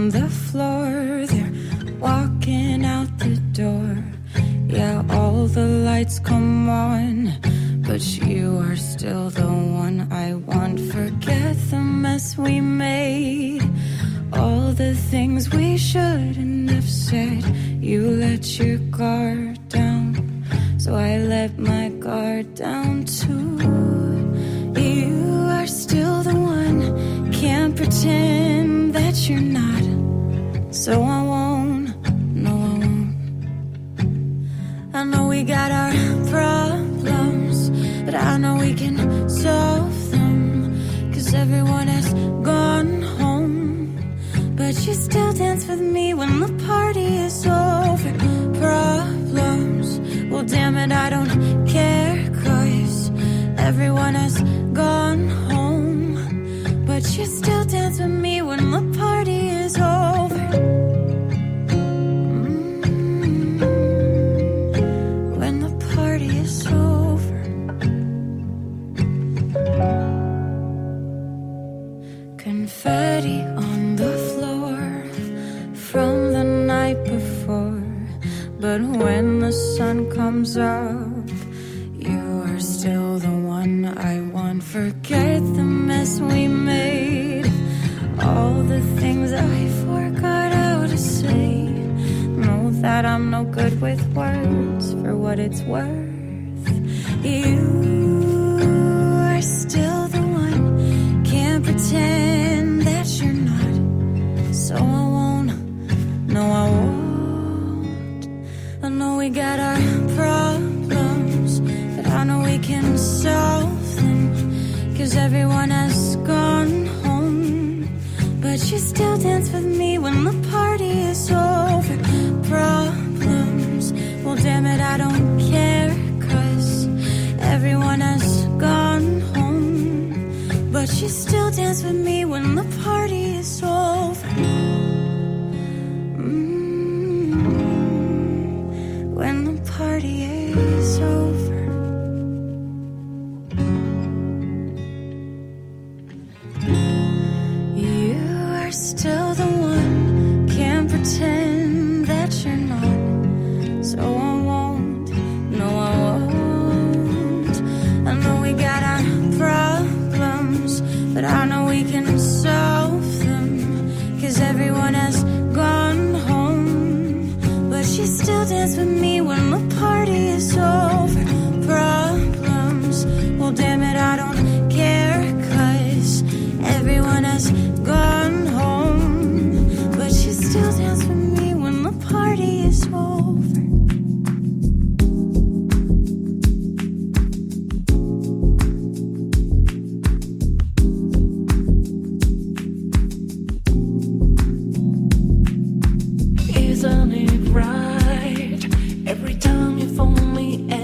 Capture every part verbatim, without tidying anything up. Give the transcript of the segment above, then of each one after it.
on the floor, they're walking out the door. Yeah, all the lights come on, but you are still the one I want. Forget the mess we made, all the things we shouldn't have said. You let your guard down, so I let my guard down too. You are still the one, can't pretend that you're not. So I won't, no I won't. I know we got our problems, but I know we can solve them. Cause everyone has gone home, but you still dance with me when the party is over. Problems, well damn it I don't care. Cause everyone has gone home, but you still dance with me when the party is over. Mm-hmm. When the party is over. Confetti on the floor from the night before, but when the sun comes up, you are still the one I want. Forget the mess we made, all the things I forgot how to say. Know that I'm no good with words, for what it's worth. You are still the one, can't pretend that you're not. So I won't, no I won't. I know we got our problems, but I know we can solve them. Cause everyone has gone home, but you still dance with me when the party is over. Problems, well damn it I don't care. Cause everyone has gone home, but you still dance with me when the party is over. Mm-hmm. When the party is over. You are still the one, can't pretend that you're not. So I won't, no I won't. I know we got our problems, but I know we can solve them. Cause everyone has gone home, but you still dance with me when the party is over. Problems, well damn it I don't care. Cause everyone has gone home, but you still dance with me when the party is over. Isn't it right? Every time you phone me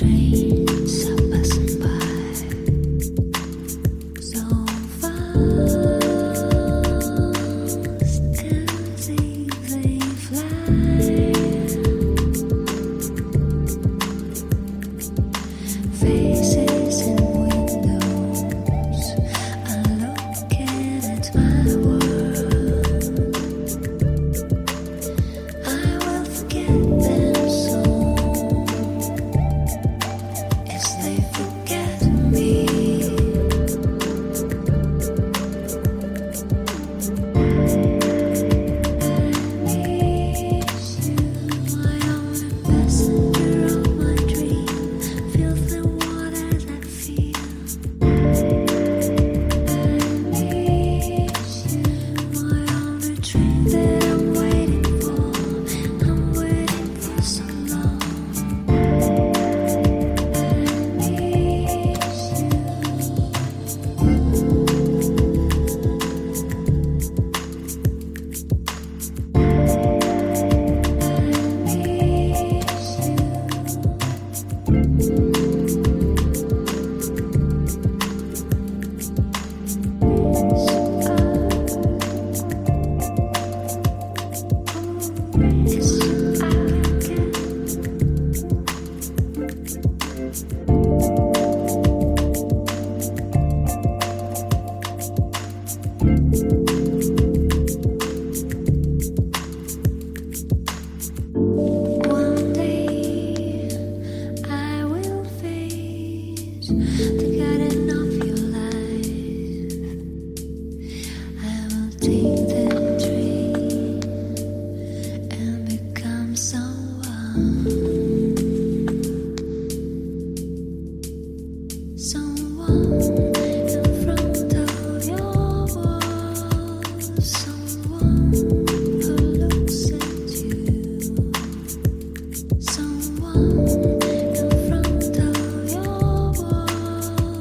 Someone in front of your wall.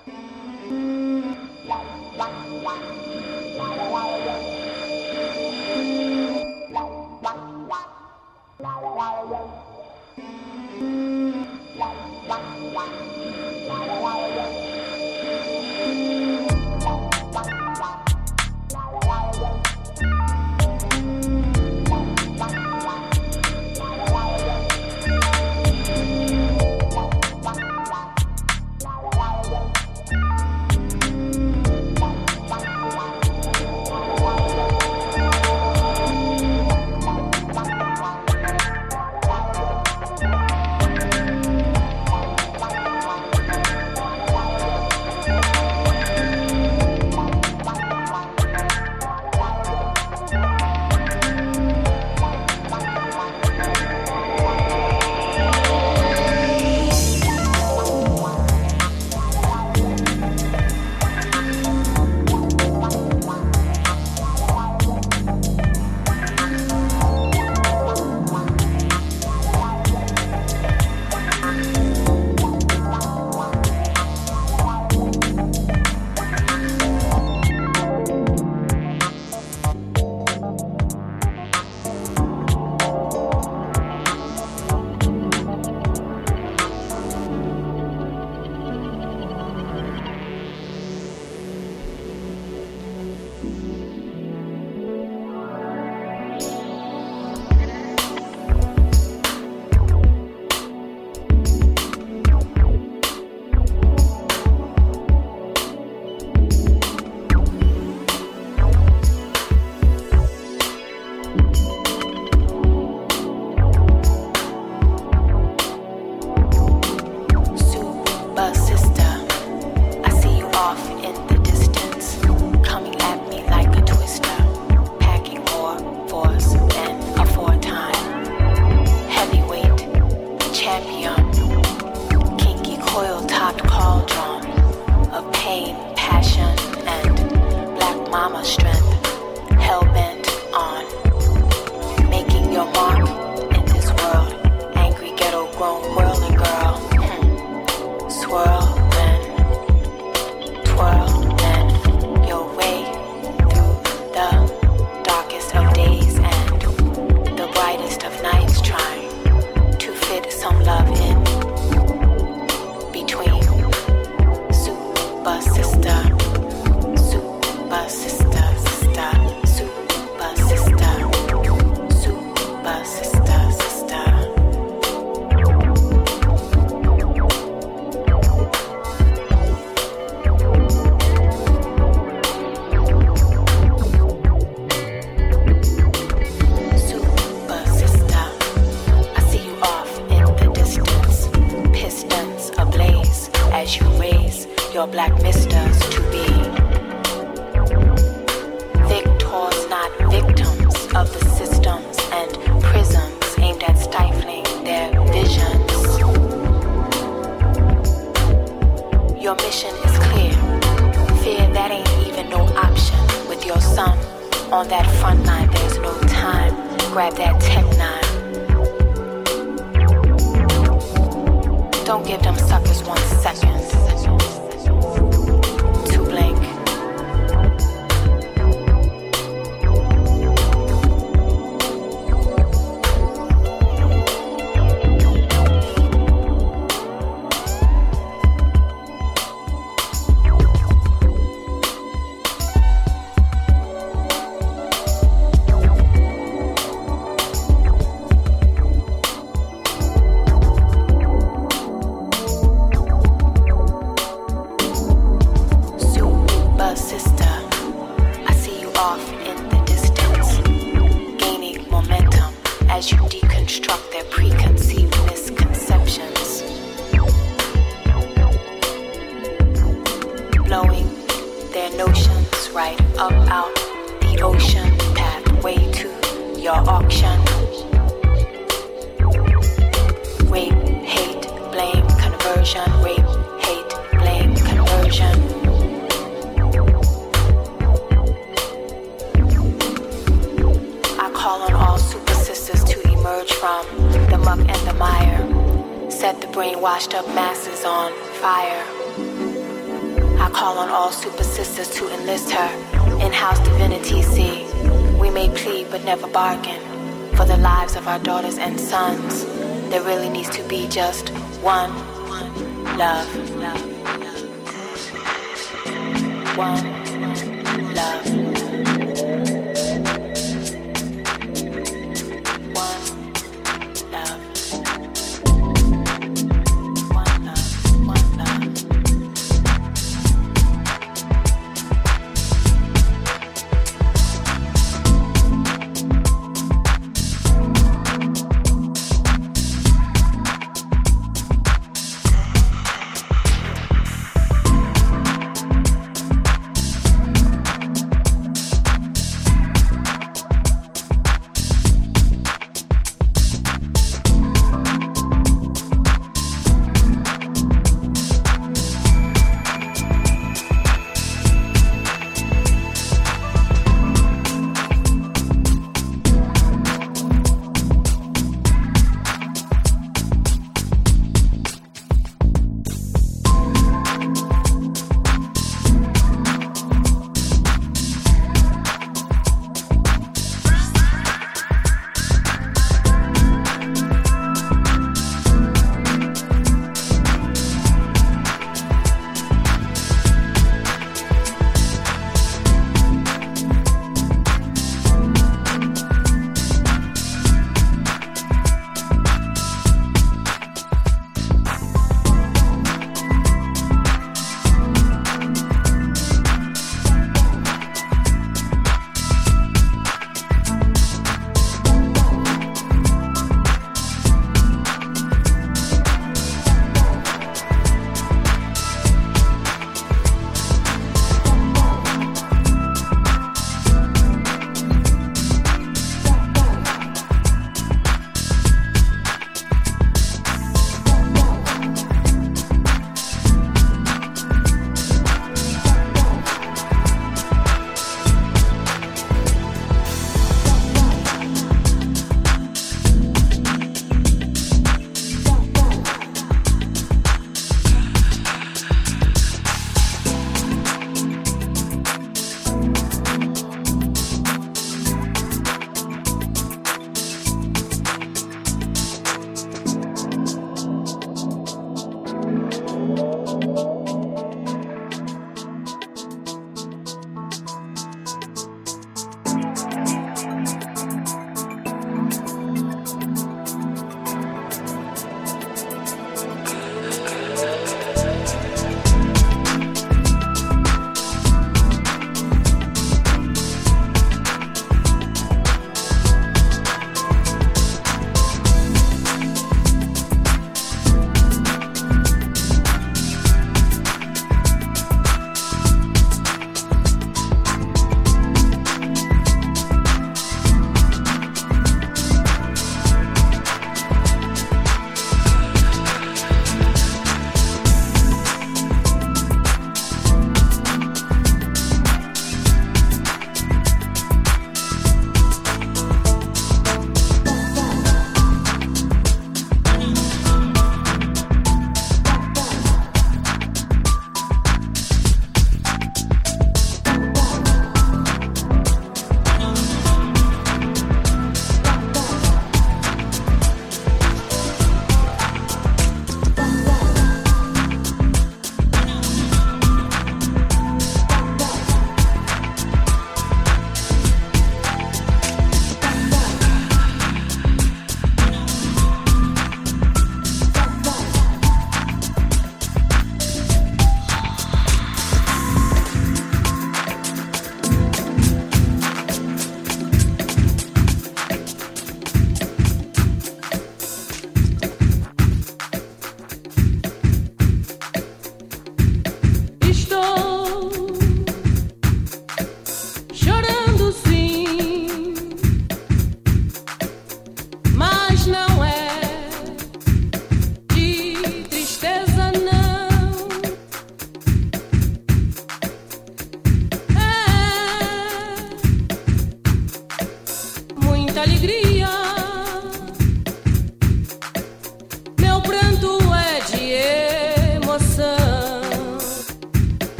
Set the brainwashed up masses on fire. call on all super sisters to enlist her. In-house divinity, see. We may plead but never bargain. For the lives of our daughters and sons, there really needs to be just one love. One love.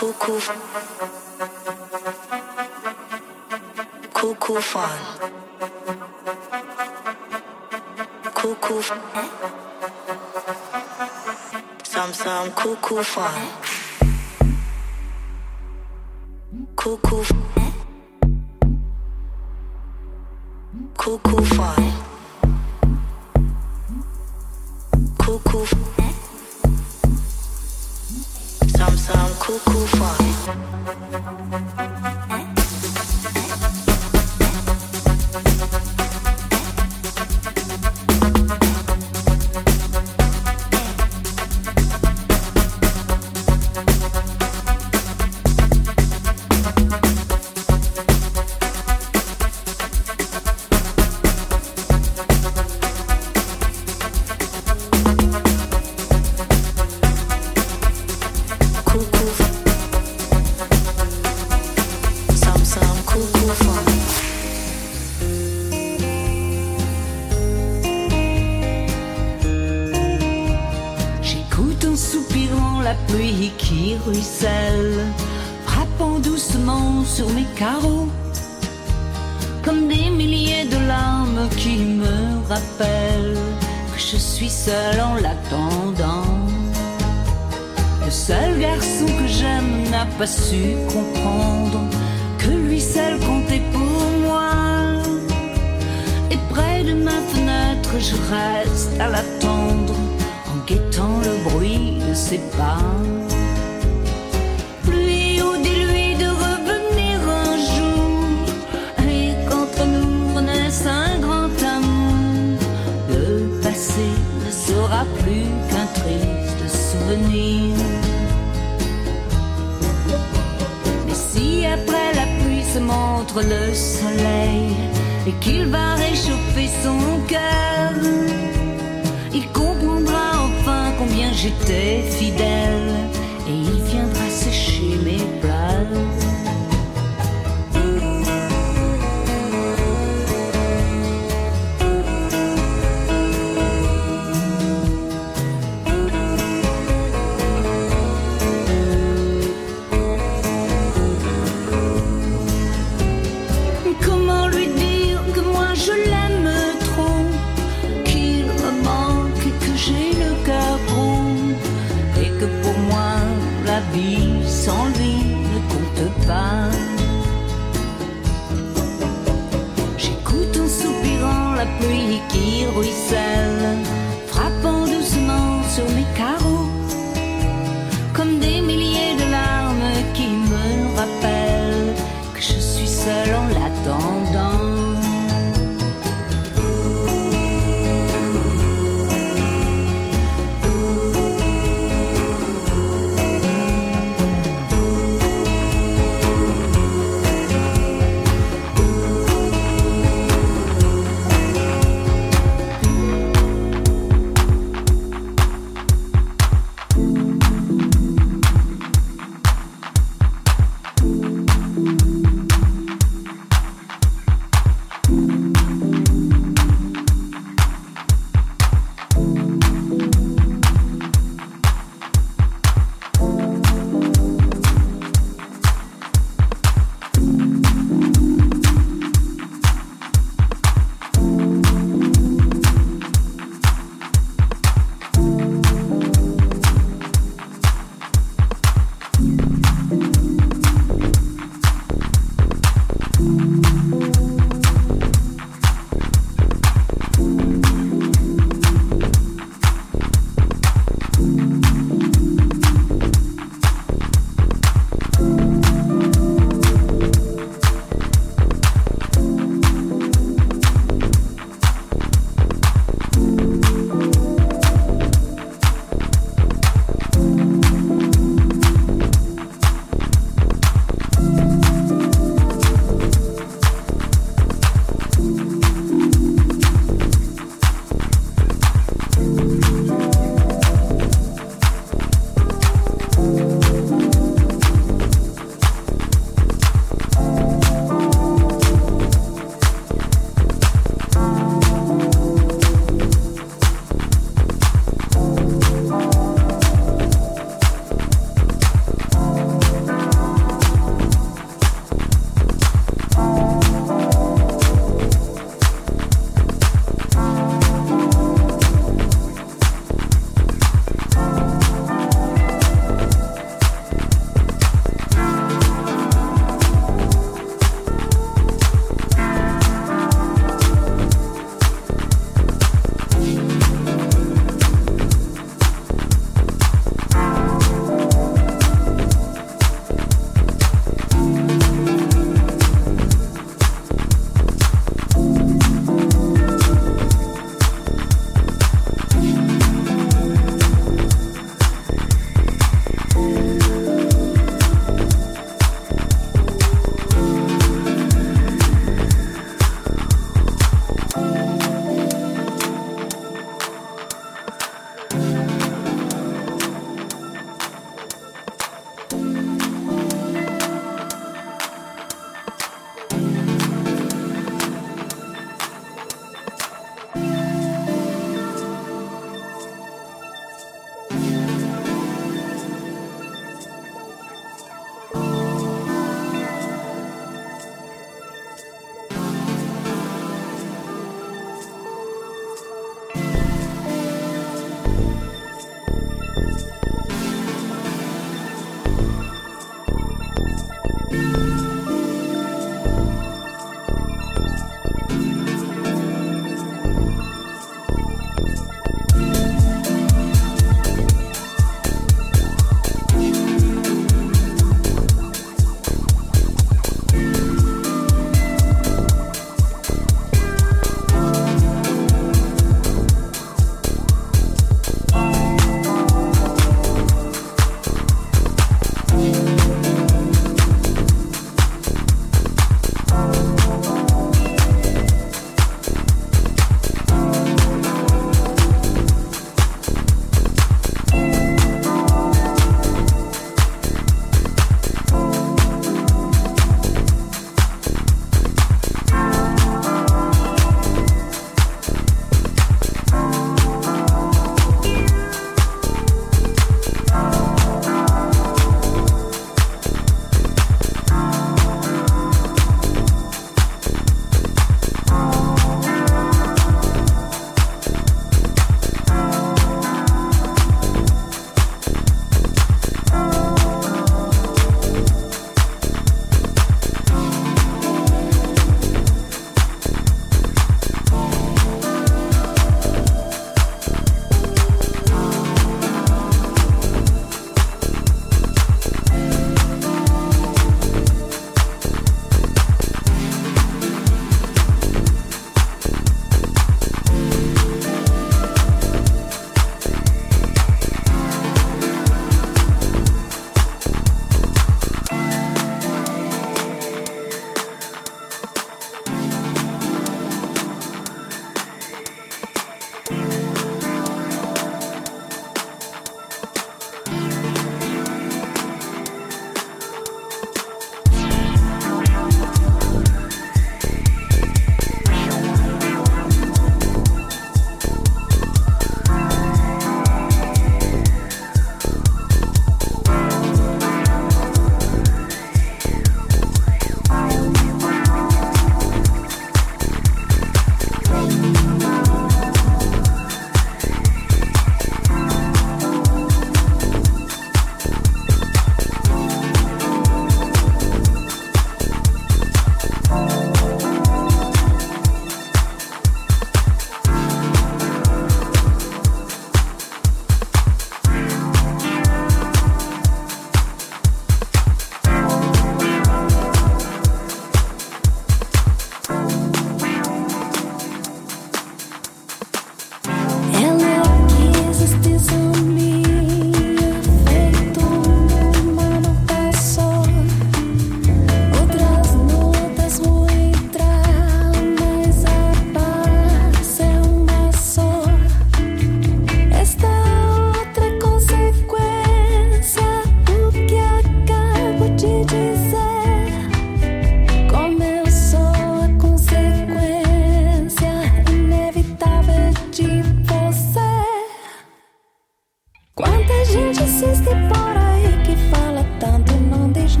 cuckoo, cuckoo fun, cuckoo, some some cuckoo fun, cuckoo, cuckoo fun, cuckoo, some some cuckoo fun. Seul en l'attendant. Le seul garçon que j'aime n'a pas su comprendre que lui seul comptait pour moi. Et près de ma fenêtre, je reste à l'attendre en guettant le bruit de ses pas. Lui ou dis-lui de revenir un jour et qu'entre nous renaisse un grand amour. Le passé ne sera plus qu'un triste souvenir. Mais si après la pluie se montre le soleil et qu'il va réchauffer son cœur, il comprendra enfin combien j'étais fidèle et il viendra sécher mes pleurs. Sans lui ne compte pas. J'écoute en soupirant la pluie qui ruisselle, frappant doucement sur mes carreaux, comme des milliers de larmes qui me rappellent que je suis seul en l'attendant.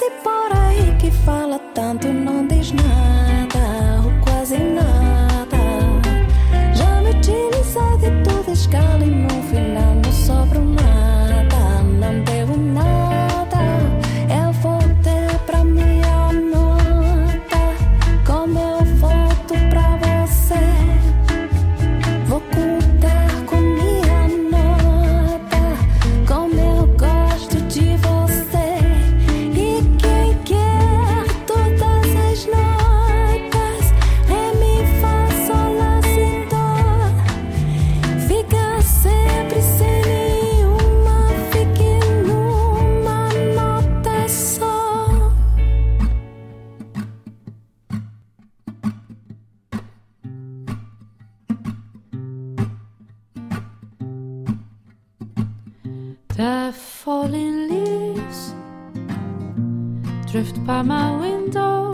esse por aí que fala tanto não diz nada, ou quase nada. Já me utilizei de toda escala e no final não sobra nada, não devo nada. Eu voltei pra minha nota, como eu volto pra você. Vou contar com minha nota, como eu gosto de você. E quem quer todas as notas, ré, mi, fá, sol, lá, si, dó, fica sempre sem nenhuma, fique numa nota só. The falling leaves drift by my window.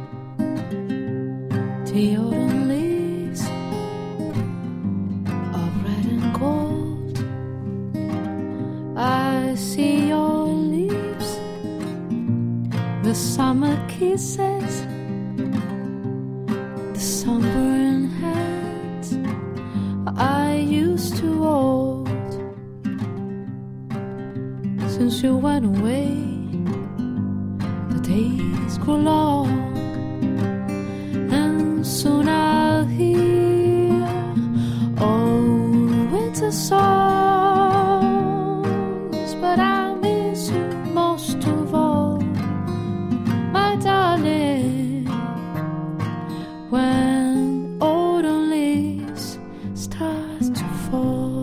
The autumn leaves of red and gold. I see your lips, the summer kisses, the sunburned hands I used to hold. Since you went away, the days grow long, and soon I'll hear old winter songs. But I miss you most of all, my darling, when autumn leaves start to fall.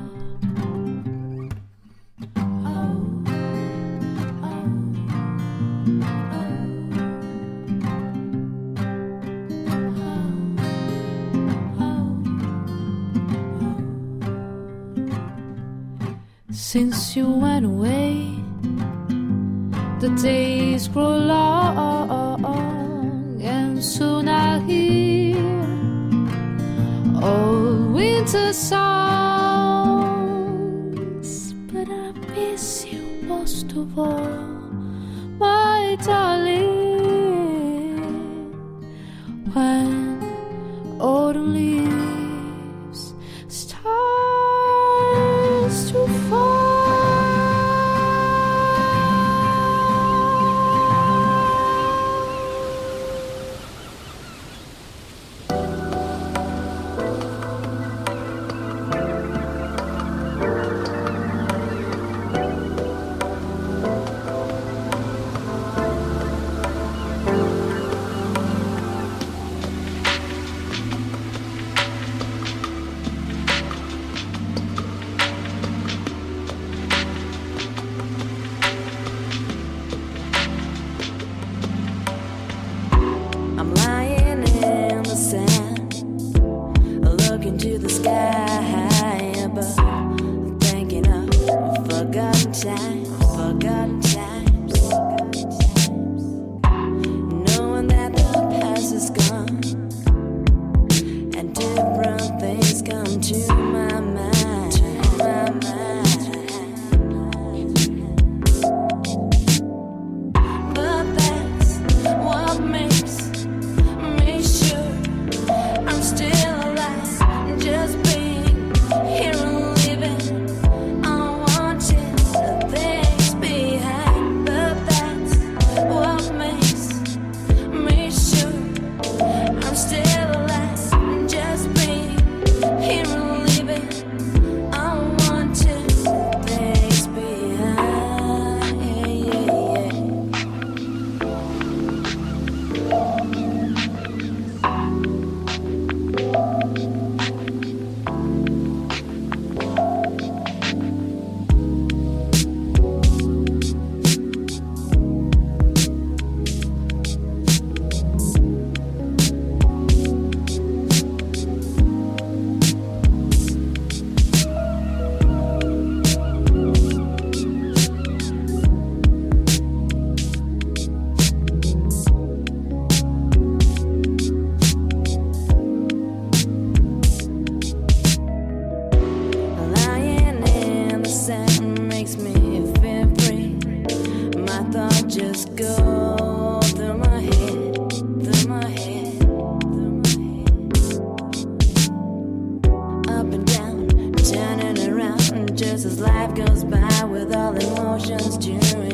Since you went away, the days grow long, and soon I'll hear old winter songs. But I miss you most of all, my darling, when autumn leaves starts to fall. I'm lying in the sand, looking to the sky above, thinking of forgotten times, forgotten times, knowing that the past is gone, and different things come to my mind, to my mind. But that's what makes me sure I'm still alive, just being here and living unwanted things behind. just go through my head, through my head, through my head. Up and down, turning around, just as life goes by with all emotions during